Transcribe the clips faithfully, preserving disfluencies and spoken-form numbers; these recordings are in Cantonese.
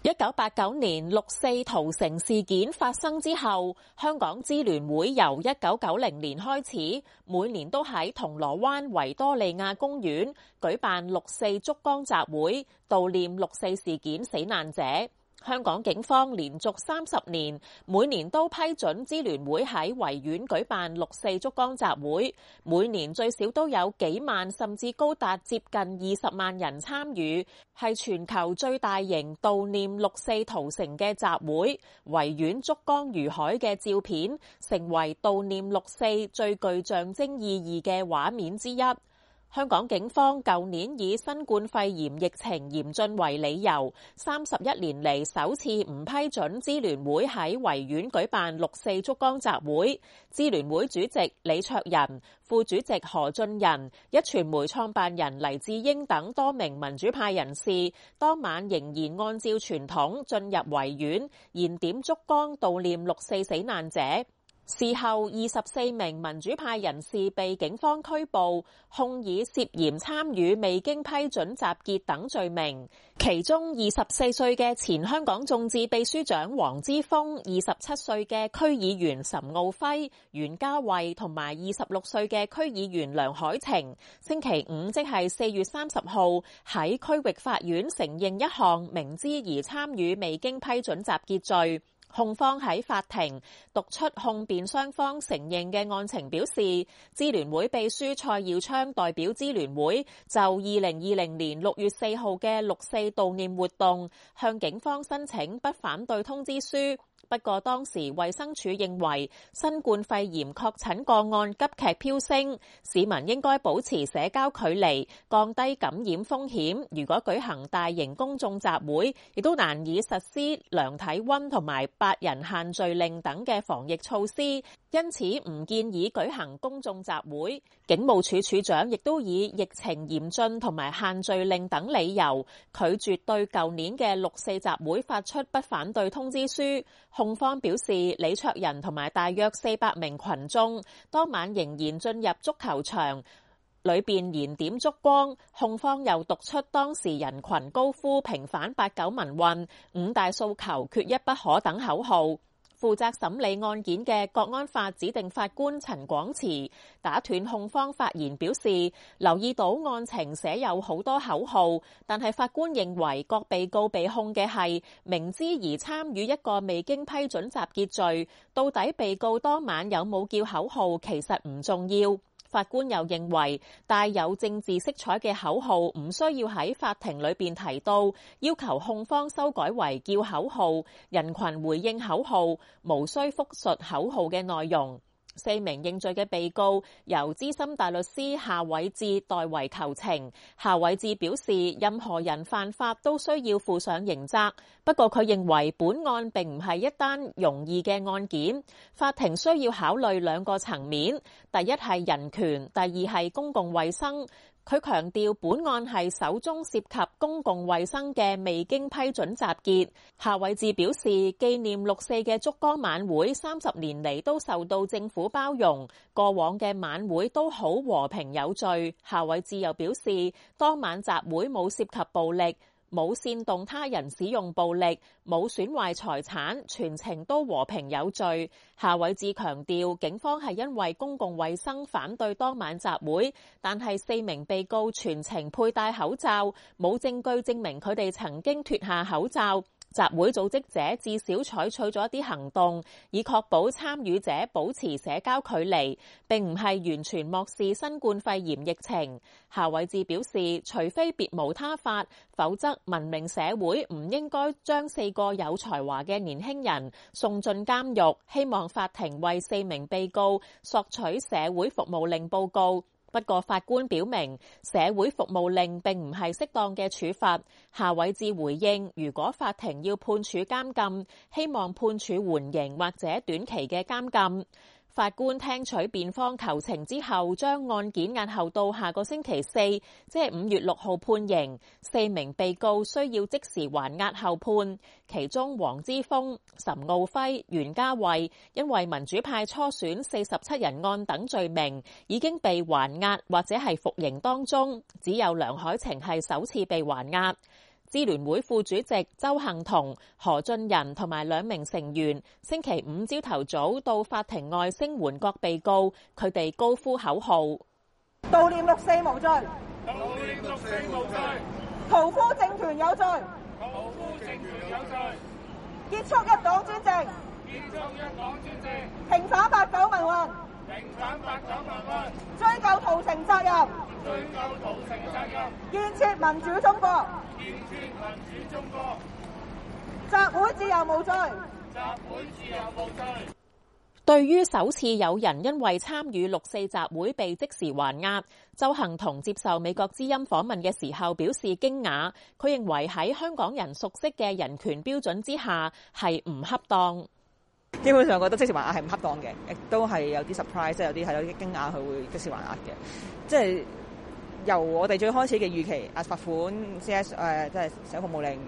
一九八九年六四屠城事件發生之後，香港支聯會由一九九零年開始，每年都喺銅鑼灣維多利亞公園舉辦六四燭光集會，悼念六四事件死難者。香港警方連續三十年，每年都批准支聯會喺維園舉辦六四燭光集會，每年最少都有幾萬甚至高達接近二十萬人參與，係全球最大型悼念六四屠城嘅集會。維園燭光如海嘅照片，成為悼念六四最具象徵意義嘅畫面之一。香港警方舊年以新冠肺炎疫情嚴峻為理由，三十一年嚟首次唔批准支聯會喺維園舉辦六四燭光集會。支聯會主席李卓人、副主席何俊仁、壹傳媒創辦人黎智英等多名民主派人士，當晚仍然按照傳統進入維園，燃點燭光悼念六四死難者。事後，二十四名民主派人士被警方拘捕，控以涉嫌參與未經批准集結等罪名。其中，二十四歲嘅前香港眾志秘書長黃之鋒、二十七歲嘅區議員岑敖暉、袁嘉蔚同埋二十六歲嘅區議員梁海晴，星期五即係四月三十號喺區域法院承認一項明知而參與未經批准集結罪。控方喺法庭讀出控辯雙方承認嘅案情，表示支聯會秘書蔡耀昌代表支聯會就二零二零年六月四號嘅六四悼念活動向警方申請不反對通知書。不過當時衛生署認為新冠肺炎確診個案急劇飆升，市民應該保持社交距離，降低感染風險。如果舉行大型公眾集會，亦都難以實施量體溫同埋八人限聚令等嘅防疫措施，因此唔建議舉行公眾集會。警務處處長亦都以疫情嚴峻同埋限聚令等理由，拒絕對舊年嘅六四集會發出不反對通知書。控方表示，李卓人同埋大約四百名群眾當晚仍然進入足球場裏邊燃點燭光。控方又讀出當時人群高呼平反八九民運、五大訴求缺一不可等口號。負責審理案件嘅國安法指定法官陳廣慈打斷控方發言，表示留意到案情寫有好多口號，但係法官認為各被告被控嘅係明知而參與一個未經批准集結罪，到底被告當晚有冇叫口號其實唔重要。法官又認為帶有政治色彩嘅口號唔需要喺法庭裏邊提到，要求控方修改為叫口號，人群回應口號，無需複述口號嘅內容。四名認罪嘅被告由資深大律師夏偉志代為求情。夏偉志表示，任何人犯法都需要負上刑責，不過佢認為本案並唔係一單容易嘅案件，法庭需要考慮兩個層面，第一係人權，第二係公共衛生。佢強調本案係首宗涉及公共衛生嘅未經批准集結。夏偉志表示，紀念六四嘅燭光晚會三十年嚟都受到政府包容，過往嘅晚會都好和平有序。夏偉志又表示，當晚集會冇涉及暴力，冇煽動他人使用暴力，冇損壞財產，全程都和平有序。夏偉志強調，警方係因為公共衛生反對當晚集會，但係四名被告全程佩戴口罩，冇證據證明佢哋曾經脫下口罩。集會組織者至少採取咗一啲行動，以確保參與者保持社交距離，並唔係完全漠視新冠肺炎疫情。夏偉志表示，除非別無他法，否則文明社會唔應該將四個有才華嘅年輕人送進監獄，希望法庭為四名被告索取社會服務令報告。不過法官表明，社會服務令並唔係適當嘅處罰。夏偉志回應，如果法庭要判處監禁，希望判處緩刑或者短期嘅監禁。法官聽取辯方求情之後，將案件押後到下個星期四，即係五月六號判刑。四名被告需要即時還押後判，其中黃之鋒、岑敖暉、袁嘉蔚因為民主派初選四十七人案等罪名已經被還押或者係服刑當中，只有梁海晴係首次被還押。 支聯會副主席鄒幸彤、何俊仁同埋兩名成員星期五朝頭早到法庭外聲援各被告，佢哋高呼口號： 悼念六四無罪， 悼念六四無罪， 屠夫政權有罪， 屠夫政權有罪， 結束一黨專政， 結束一黨專政， 平反八九民運， 平反八九民運， 追究屠城責任， 追究屠城責任， 建設民主中國， 建設民主中國， 集會自由無罪， 集會自由無罪。 對於首次有人因為參與六四集會被即時還押，鄒幸彤接受美國之音訪問嘅時候表示驚訝，佢認為喺香港人熟悉嘅人權標準之下係唔恰當。 基本上覺得即時還押係唔恰當嘅，亦都係有啲 surprise， 即係有啲係有啲驚訝佢會即時還押嘅。即係由我哋最開始嘅預期，啊罰款 C S 誒即係社會服務令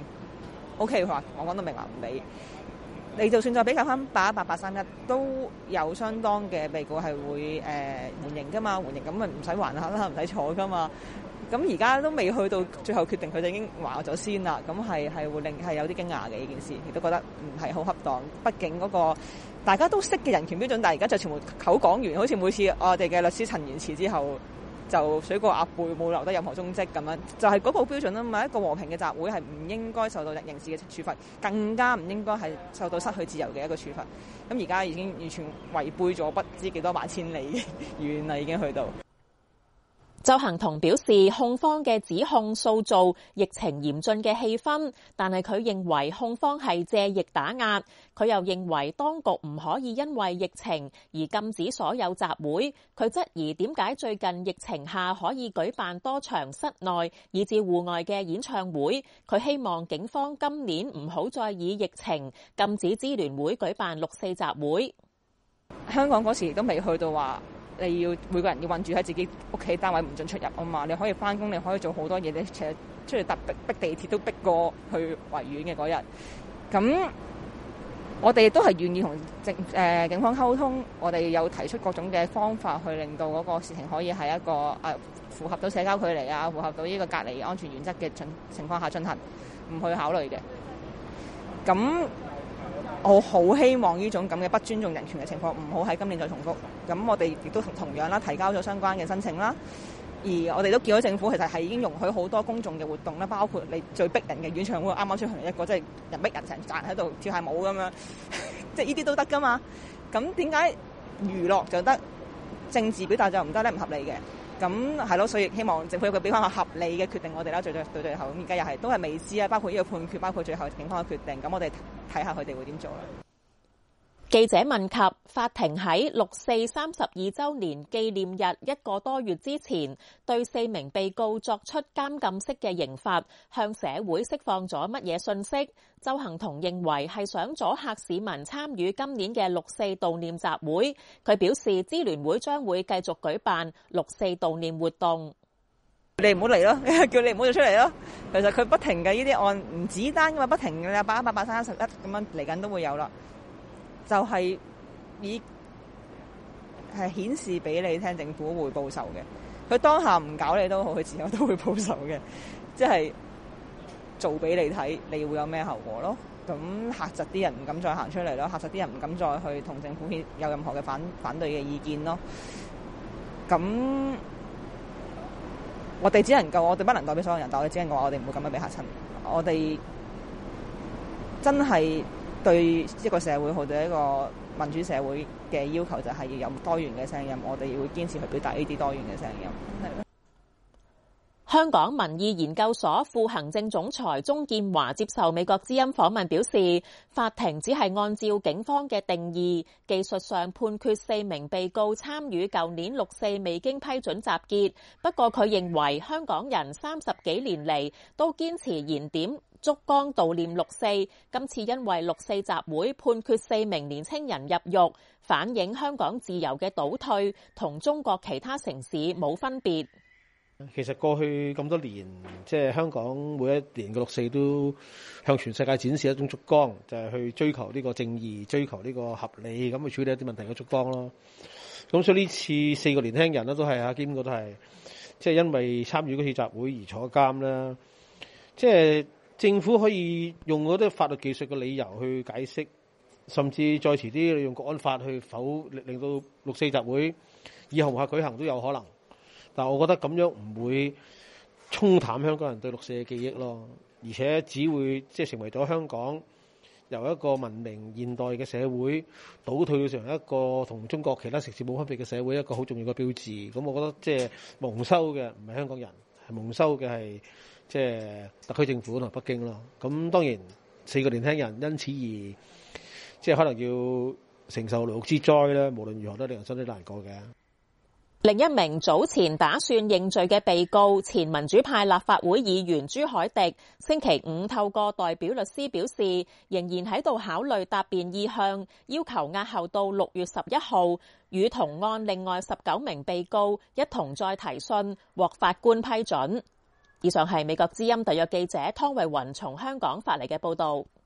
OK， 佢話我講到明話唔理。你就算再比較翻八一八八三一，都有相當嘅被告係會誒緩刑㗎嘛，緩刑咁咪唔使還下啦，唔使坐㗎嘛。咁而家都未去到最後決定，佢哋已經還咗先啦。咁係係會令係有啲驚訝嘅呢件事，亦都覺得唔係好恰當。畢竟嗰個大家都識嘅人權標準，但係而家就全部口講完，好似每次我哋嘅律師陳言辭之後，就水過鴨背，冇留得任何蹤跡咁樣，就係、是、嗰個標準啦嘛。一個和平嘅集會係唔應該受到刑事嘅處罰，更加唔應該係受到失去自由嘅一個處罰。咁而家已經完全違背咗不知幾多萬千里嘅遠啦，已經去到。 鄒幸彤表示，控方嘅指控塑造疫情嚴峻嘅氣氛，但係佢認為控方係借疫打壓。佢又認為當局唔可以因為疫情而禁止所有集會。佢質疑點解最近疫情下可以舉辦多場室內以至戶外嘅演唱會。佢希望警方今年唔好再以疫情禁止支聯會舉辦六四集會。 香港嗰時都未去到話你要每個人要困住喺自己屋企單位唔准出入啊嘛，你可以翻工，你可以做好多嘢，你其實出嚟搭逼逼地鐵都逼過去維園嘅嗰日。咁我哋都係願意同政誒警方溝通，我哋有提出各種嘅方法去令到嗰個事情可以係一個誒、呃、符合到社交距離啊，符合到呢個隔離安全原則嘅情情況下進行，唔去考慮嘅。咁我好希望呢種咁嘅不尊重人權嘅情況唔好喺今年再重複。咁我哋亦都同同樣啦，提交咗相關嘅申請啦。而我哋都見到政府其實係已經容許好多公眾嘅活動啦，包括你最逼人嘅演唱會，啱啱出嚟一個即係人逼人成站喺度跳下舞咁樣，即係呢啲都得噶嘛。咁點解娛樂就得，政治表達就唔得咧？唔合理嘅。咁係咯，所以希望政府有個俾翻個合理嘅決定我哋啦。最最到最後咁而家又係都係未知啊，包括呢個判決，包括最後警方嘅決定。咁我哋睇下佢哋會點做啦。 記者問及法庭喺六四三十二週年紀念日一個多月之前，對四名被告作出監禁式嘅刑罰，向社會釋放咗乜嘢訊息？鄒幸彤認為係想阻嚇市民參與今年嘅六四悼念集會。佢表示，支聯會將會繼續舉辦六四悼念活動。 你唔好嚟咯，叫你唔好做出嚟咯。其實佢不停嘅呢啲案唔止單噶嘛，不停嘅八一八八三一十一咁樣嚟緊都會有啦。就係、是、以係顯示俾你聽，政府會報仇嘅。佢當下唔搞你都好，佢自然都會報仇嘅。即係做俾你睇，你會有咩後果咯？咁嚇窒啲人唔敢再行出嚟咯，嚇窒啲人唔敢再去同政府有任何嘅反反對嘅意見咯。咁我哋只能夠，我哋不能代表所有人，但我哋只能夠話我哋唔會咁樣俾嚇親。我哋真係對一個社會，或者一個民主社會嘅要求就係要有多元嘅聲音，我哋會堅持去表達呢啲多元嘅聲音。 香港民意研究所副行政總裁鍾建華接受美國之音訪問表示，法庭只係按照警方嘅定義，技術上判決四名被告參與舊年六四未經批准集結。不過佢認為香港人三十幾年嚟都堅持燃點燭光悼念六四，今次因為六四集會判決四名年青人入獄，反映香港自由嘅倒退，同中國其他城市冇分別。 其實過去咁多年，即係香港每一年嘅六四都向全世界展示一種燭光，就係去追求呢個正義，追求呢個合理，咁去處理一啲問題嘅燭光咯。咁所以呢次四個年輕人咧都係啊，基本上都係即係因為參與嗰次集會而坐監啦。即係政府可以用嗰啲法律技術嘅理由去解釋，甚至再遲啲用國安法去否令到六四集會以後無法舉行都有可能。但係我覺得咁樣唔會沖淡香港人對六四嘅記憶咯，而且只會即係成為咗香港由一個文明現代嘅社會倒退到成為一個同中國其他城市冇分別嘅社會，一個好重要嘅標誌。咁我覺得即係蒙羞嘅唔係香港人，係蒙羞嘅係即係特區政府同北京咯。咁當然四個年輕人因此而即係可能要承受牢獄之災咧，無論如何都令人心裡難過嘅。 另一名早前打算認罪嘅被告，前民主派立法會議員朱凱廸，星期五透過代表律師表示，仍然喺度考慮答辯意向，要求押後到六月十一號，與同案另外十九名被告一同再提訊，獲法官批准。以上係美國之音特約記者湯慧雲從香港發嚟嘅報導。